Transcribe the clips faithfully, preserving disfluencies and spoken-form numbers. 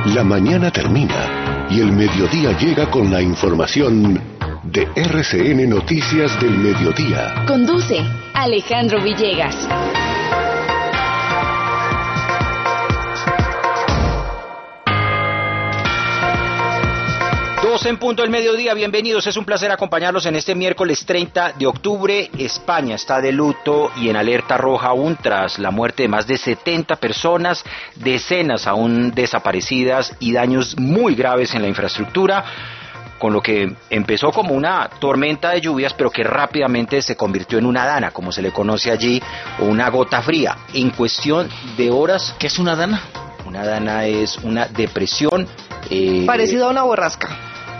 La mañana termina y el mediodía llega con la información de R C N Noticias del Mediodía. Conduce Alejandro Villegas. En punto del mediodía, bienvenidos, es un placer acompañarlos en este miércoles treinta de octubre. España está de luto y en alerta roja aún tras la muerte de más de setenta personas, decenas aún desaparecidas y daños muy graves en la infraestructura, con lo que empezó como una tormenta de lluvias, pero que rápidamente se convirtió en una dana, como se le conoce allí, o una gota fría. En cuestión de horas... ¿Qué es una dana? Una dana es una depresión... Eh, parecido a una borrasca.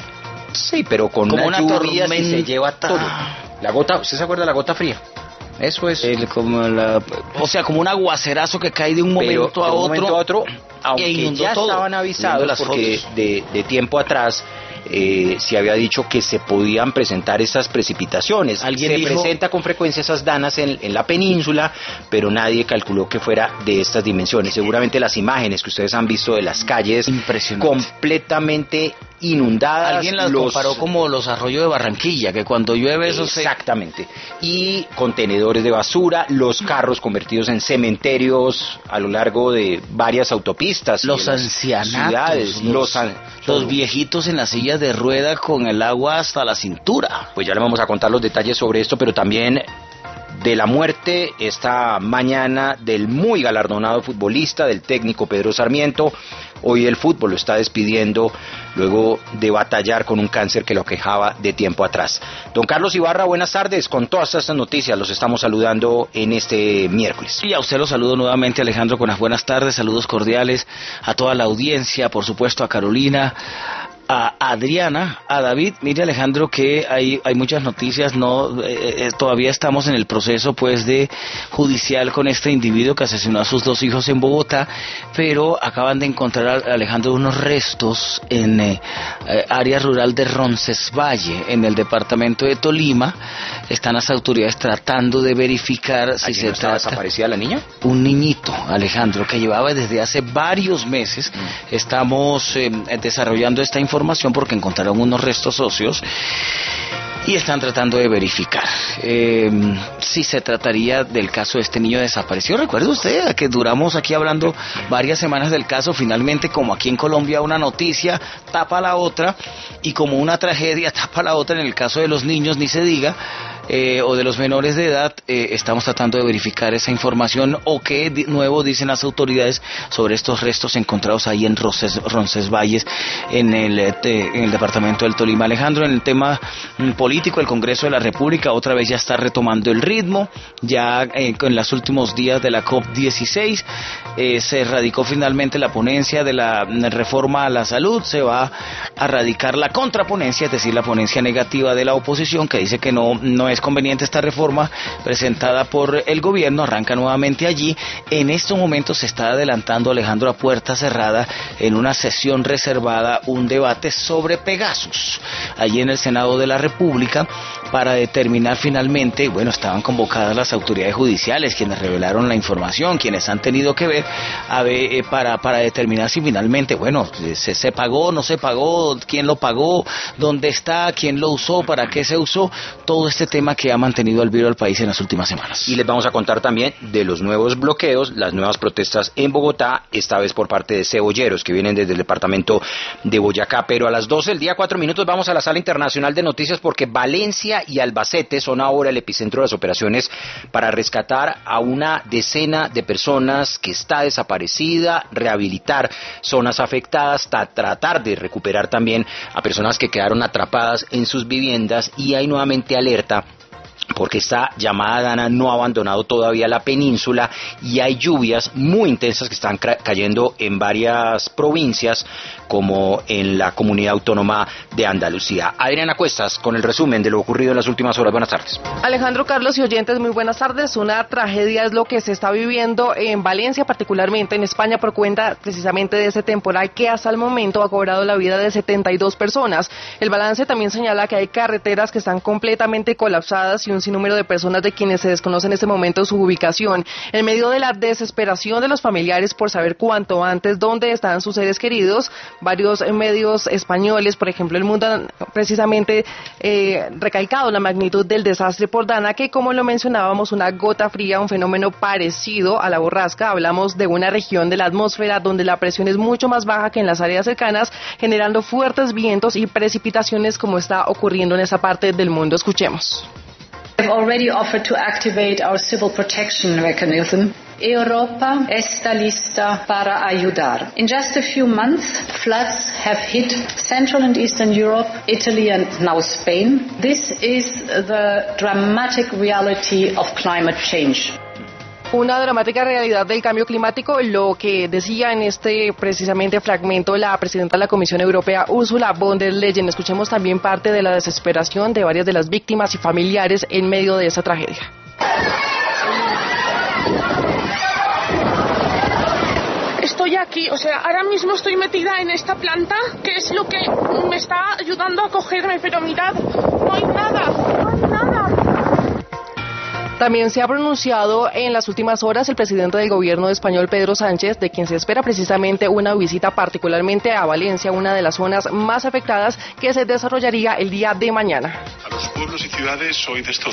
Sí, pero con como una, una lluvia tormenta. Se lleva todo. La gota, ¿usted se acuerda de la gota fría? Eso es. El, como la, o sea, como un aguacerazo que cae de un momento pero, a de un otro. momento a otro, aunque ya todo. Estaban avisados porque de, de tiempo atrás eh, se había dicho que se podían presentar esas precipitaciones. ¿Alguien se dijo? presenta con frecuencia esas danas en, en la península, pero nadie calculó que fuera de estas dimensiones. Seguramente las imágenes que ustedes han visto de las calles completamente inundadas. Alguien las los... comparó como los arroyos de Barranquilla, que cuando llueve eso se... Exactamente. Y contenedores de basura, los carros convertidos en cementerios a lo largo de varias autopistas. Los ancianatos, ciudades, los, los, an... los viejitos en las sillas de rueda con el agua hasta la cintura. Pues ya le vamos a contar los detalles sobre esto, pero también de la muerte esta mañana del muy galardonado futbolista, del técnico Pedro Sarmiento. Hoy el fútbol lo está despidiendo luego de batallar con un cáncer que lo aquejaba de tiempo atrás. Don Carlos Ibarra, buenas tardes. Con todas estas noticias los estamos saludando en este miércoles. Y a usted lo saludo nuevamente, Alejandro, con las buenas tardes. Saludos cordiales a toda la audiencia, por supuesto a Carolina, a Adriana, a David. Mire, Alejandro, que hay hay muchas noticias. No eh, eh, todavía estamos en el proceso pues de judicial con este individuo que asesinó a sus dos hijos en Bogotá, pero acaban de encontrar, Alejandro, unos restos en eh, eh, área rural de Roncesvalles, en el departamento de Tolima. Están las autoridades tratando de verificar si se no trata... ¿Desaparecida la niña? Un niñito, Alejandro, que llevaba desde hace varios meses. Mm. Estamos eh, desarrollando esta información información porque encontraron unos restos óseos y están tratando de verificar eh, si se trataría del caso de este niño desaparecido. ¿Recuerda usted que duramos aquí hablando varias semanas del caso? Finalmente, como aquí en Colombia una noticia tapa la otra y como una tragedia tapa la otra, en el caso de los niños ni se diga. Eh, o de los menores de edad, eh, estamos tratando de verificar esa información o qué de nuevo dicen las autoridades sobre estos restos encontrados ahí en Ronces, Roncesvalles, en el, eh, en el departamento del Tolima. Alejandro, en el tema mm, político, el Congreso de la República otra vez ya está retomando el ritmo. Ya eh, en los últimos días de la COP dieciséis eh, se radicó finalmente la ponencia de la reforma a la salud. Se va a radicar la contraponencia, es decir, la ponencia negativa de la oposición, que dice que no, no es conveniente esta reforma presentada por el gobierno. Arranca nuevamente allí. En estos momentos se está adelantando, Alejandro, a puerta cerrada, en una sesión reservada, un debate sobre Pegasus allí en el Senado de la República, para determinar finalmente, bueno, estaban convocadas las autoridades judiciales, quienes revelaron la información, quienes han tenido que ver, a ver eh, para, para determinar si finalmente, bueno, se, se pagó, no se pagó, quién lo pagó, dónde está, quién lo usó, para qué se usó, todo este tema que ha mantenido al virus al país en las últimas semanas. Y les vamos a contar también de los nuevos bloqueos, las nuevas protestas en Bogotá, esta vez por parte de cebolleros que vienen desde el departamento de Boyacá. Pero a las doce del día, cuatro minutos, vamos a la sala internacional de noticias, porque Valencia y Albacete son ahora el epicentro de las operaciones para rescatar a una decena de personas que está desaparecida, rehabilitar zonas afectadas, hasta tratar de recuperar también a personas que quedaron atrapadas en sus viviendas. Y hay nuevamente alerta porque esta llamada dana no ha abandonado todavía la península y hay lluvias muy intensas que están cayendo en varias provincias, como en la comunidad autónoma de Andalucía. Adriana Cuestas con el resumen de lo ocurrido en las últimas horas. Buenas tardes. Alejandro, Carlos y oyentes, muy buenas tardes. Una tragedia es lo que se está viviendo en Valencia, particularmente en España, por cuenta precisamente de ese temporal que hasta el momento ha cobrado la vida de setenta y dos personas. El balance también señala que hay carreteras que están completamente colapsadas y un sinnúmero de personas de quienes se desconoce en este momento su ubicación. En medio de la desesperación de los familiares por saber cuanto antes dónde están sus seres queridos, varios medios españoles, por ejemplo El Mundo, han precisamente eh, recalcado la magnitud del desastre por Dana, que como lo mencionábamos, una gota fría, un fenómeno parecido a la borrasca. Hablamos de una región de la atmósfera donde la presión es mucho más baja que en las áreas cercanas, generando fuertes vientos y precipitaciones como está ocurriendo en esa parte del mundo. Escuchemos. We have already offered to activate our civil protection mechanism. Europa está lista para ayudar. In just a few months, floods have hit Central and Eastern Europe, Italy and now Spain. This is the dramatic reality of climate change. Una dramática realidad del cambio climático, lo que decía en este precisamente fragmento la presidenta de la Comisión Europea, Ursula von der Leyen. Escuchemos también parte de la desesperación de varias de las víctimas y familiares en medio de esa tragedia. Estoy aquí, o sea, ahora mismo estoy metida en esta planta, que es lo que me está ayudando a cogerme, pero mirad, no hay nada, no hay nada. También se ha pronunciado en las últimas horas el presidente del gobierno español, Pedro Sánchez, de quien se espera precisamente una visita particularmente a Valencia, una de las zonas más afectadas, que se desarrollaría el día de mañana. A los pueblos y ciudades hoy de estos